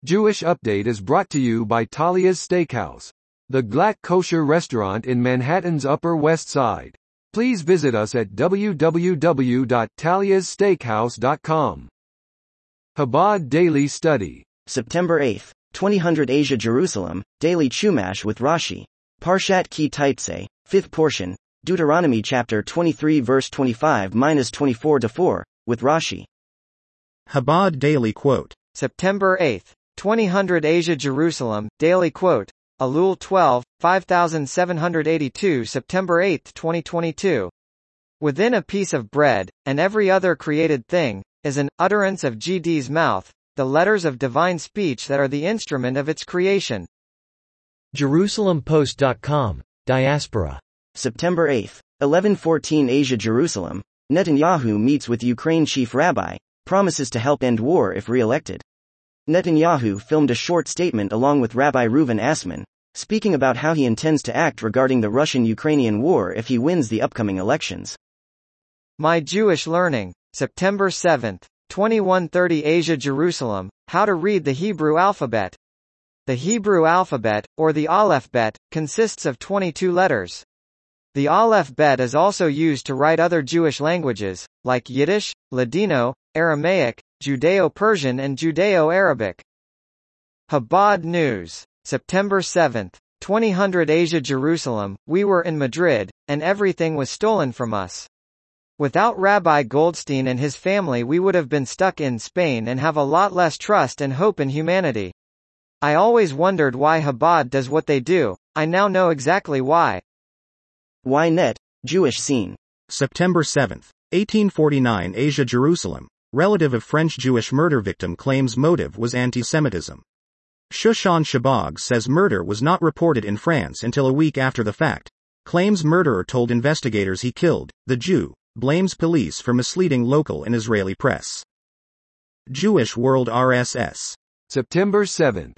Jewish Update is brought to you by Talia's Steakhouse, the Glatt kosher restaurant in Manhattan's Upper West Side. Please visit us at www.taliassteakhouse.com. Chabad Daily Study. September 8, 2000 Asia Jerusalem, Daily Chumash with Rashi. Parshat Ki Taitzeh, 5th portion, Deuteronomy chapter 23 verse 25-24-4, with Rashi. Chabad Daily Quote. September 8, 2000 Asia Jerusalem, Daily Quote. Elul 12, 5782 September 8, 2022. Within a piece of bread, and every other created thing, is an utterance of GD's mouth, the letters of divine speech that are the instrument of its creation. JerusalemPost.com, Diaspora. September 8, 1114 Asia Jerusalem, Netanyahu meets with Ukraine chief rabbi, promises to help end war if re-elected. Netanyahu filmed a short statement along with Rabbi Reuven Assman, speaking about how he intends to act regarding the Russian-Ukrainian war if he wins the upcoming elections. My Jewish Learning. September 7, 2130 Asia Jerusalem, How to Read the Hebrew Alphabet. The Hebrew alphabet, or the Aleph Bet, consists of 22 letters. The Aleph Bet is also used to write other Jewish languages, like Yiddish, Ladino, Aramaic, Judeo-Persian and Judeo-Arabic. Chabad News. September 7, 2000 Asia Jerusalem, we were in Madrid, and everything was stolen from us. Without Rabbi Goldstein and his family we would have been stuck in Spain and have a lot less trust and hope in humanity. I always wondered why Chabad does what they do. I now know exactly why. Ynet, Jewish Scene. September 7, 1849 Asia Jerusalem, relative of French Jewish murder victim claims motive was anti-Semitism. Shushan Shabag says murder was not reported in France until a week after the fact, claims murderer told investigators he killed the Jew, blames police for misleading local and Israeli press. Jewish World RSS. September 7,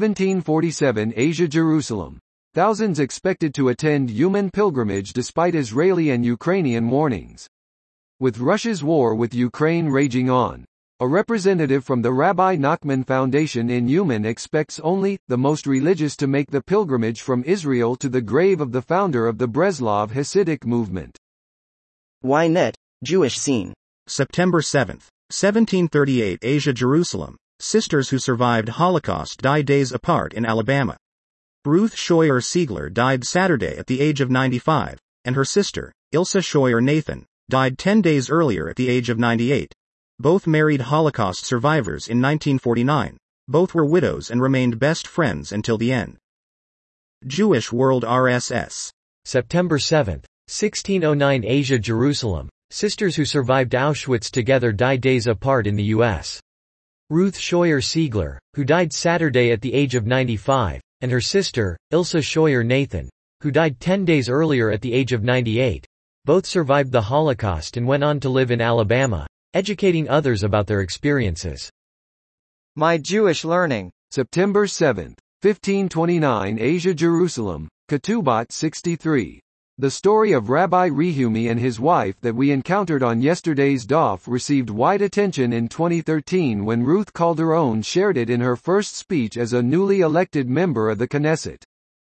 1747 Asia Jerusalem. Thousands expected to attend human pilgrimage despite Israeli and Ukrainian warnings. With Russia's war with Ukraine raging on, a representative from the Rabbi Nachman Foundation in Uman expects only the most religious to make the pilgrimage from Israel to the grave of the founder of the Breslov Hasidic movement. Ynet, Jewish Scene. September 7, 1738 Asia Jerusalem, sisters who survived Holocaust die days apart in Alabama. Ruth Scheuer Siegler died Saturday at the age of 95, and her sister, Ilsa Scheuer Nathan, died 10 days earlier at the age of 98. Both married Holocaust survivors in 1949. Both were widows and remained best friends until the end. Jewish World RSS. September 7, 1609 Asia Jerusalem, sisters who survived Auschwitz together die days apart in the U.S. Ruth Scheuer Siegler, who died Saturday at the age of 95, and her sister, Ilsa Scheuer Nathan, who died 10 days earlier at the age of 98, both survived the Holocaust and went on to live in Alabama, educating others about their experiences. My Jewish Learning. September 7, 1529 Asia Jerusalem, Ketubot 63. The story of Rabbi Rehumi and his wife that we encountered on yesterday's daf received wide attention in 2013 when Ruth Calderon shared it in her first speech as a newly elected member of the Knesset.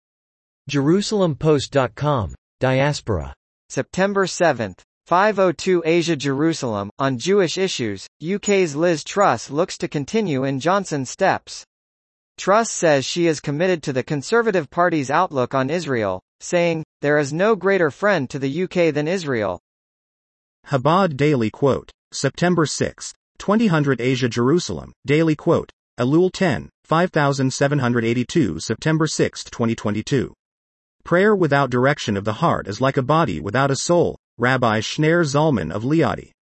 JerusalemPost.com, Diaspora. September 7, 502 Asia Jerusalem, on Jewish issues, UK's Liz Truss looks to continue in Johnson's steps. Truss says she is committed to the Conservative Party's outlook on Israel, saying, "There is no greater friend to the UK than Israel." Chabad Daily Quote. September 6, 2000 Asia Jerusalem, Daily Quote. Elul 10, 5782 September 6, 2022. Prayer without direction of the heart is like a body without a soul. Rabbi Shner Zalman of Liadi.